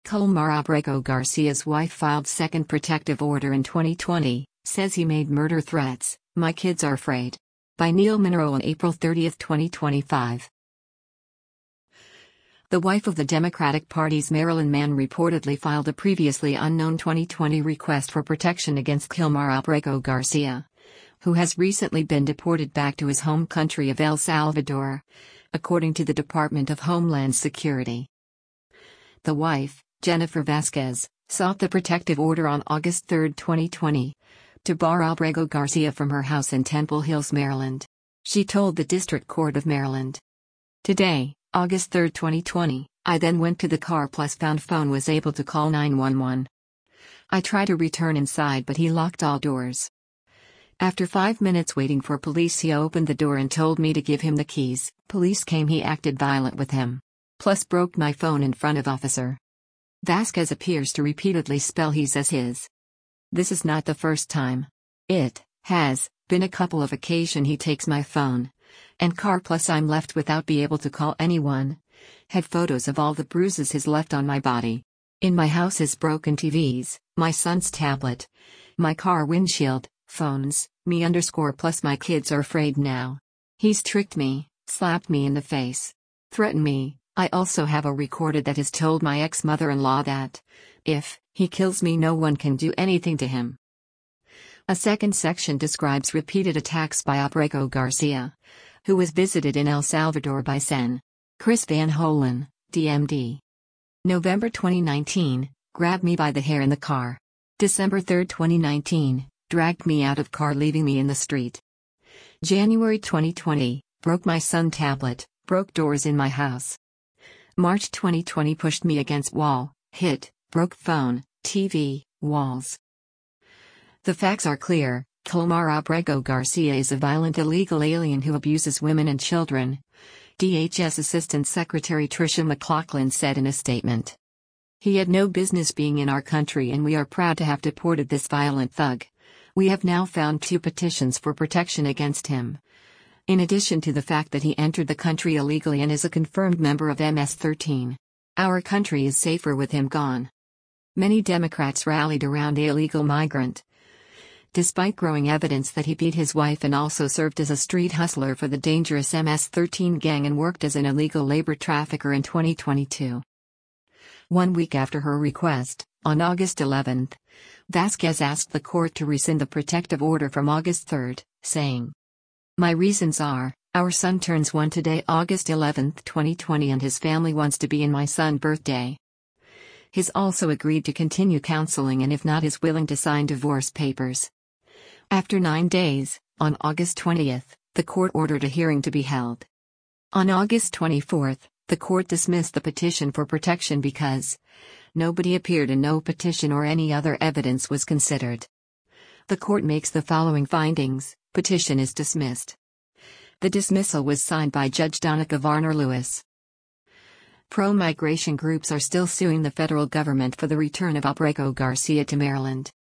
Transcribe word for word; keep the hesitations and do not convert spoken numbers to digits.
Colmar Abrego Garcia's wife filed second protective order in twenty twenty, says he made murder threats. My kids are afraid. By Neil Monroe on April thirtieth, twenty twenty-five. The wife of the Democratic Party's Maryland man reportedly filed a previously unknown twenty twenty request for protection against Colmar Abrego Garcia, who has recently been deported back to his home country of El Salvador, according to the Department of Homeland Security. The wife, Jennifer Vasquez, sought the protective order on August third, twenty twenty, to bar Abrego Garcia from her house in Temple Hills, Maryland. She told the District Court of Maryland. Today, August third, twenty twenty, I then went to the car plus found phone was able to call nine one one. I tried to return inside but he locked all doors. After five minutes waiting for police, he opened the door and told me to give him the keys. Police came, he acted violent with him. Plus broke my phone in front of officer. Vasquez appears to repeatedly spell he's as his. This is not the first time. It has been a couple of occasions he takes my phone and car plus I'm left without be able to call anyone. Had photos of all the bruises he's left on my body. In my house his broken T Vs, my son's tablet, my car windshield, phones, me underscore plus my kids are afraid now. He's tricked me, slapped me in the face, threatened me. I also have a recorded that has told my ex-mother-in-law that, if he kills me no one can do anything to him. A second section describes repeated attacks by Abrego Garcia, who was visited in El Salvador by Sen. Chris Van Holen, D M D. November twenty nineteen, grabbed me by the hair in the car. December third, twenty nineteen, dragged me out of car leaving me in the street. January twenty twenty, broke my son tablet, broke doors in my house. March twenty twenty, pushed me against wall, hit, broke phone, T V, walls. The facts are clear. Colmar Abrego Garcia is a violent illegal alien who abuses women and children, D H S Assistant Secretary Tricia McLaughlin said in a statement. He had no business being in our country and we are proud to have deported this violent thug. We have now found two petitions for protection against him. In addition to the fact that he entered the country illegally and is a confirmed member of M S thirteen. Our country is safer with him gone. Many Democrats rallied around the illegal migrant. Despite growing evidence that he beat his wife and also served as a street hustler for the dangerous M S thirteen gang and worked as an illegal labor trafficker in twenty twenty-two. One week after her request, on August eleventh, Vasquez asked the court to rescind the protective order from August third, saying, "My reasons are, our son turns one today, August eleventh, twenty twenty, and his family wants to be in my son's birthday. He's also agreed to continue counseling and if not is willing to sign divorce papers." After nine days, on August twentieth, the court ordered a hearing to be held. On August twenty-fourth, the court dismissed the petition for protection because nobody appeared and no petition or any other evidence was considered. The court makes the following findings: petition is dismissed. The dismissal was signed by Judge Donica Varner Lewis. Pro-migration groups are still suing the federal government for the return of Abrego Garcia to Maryland.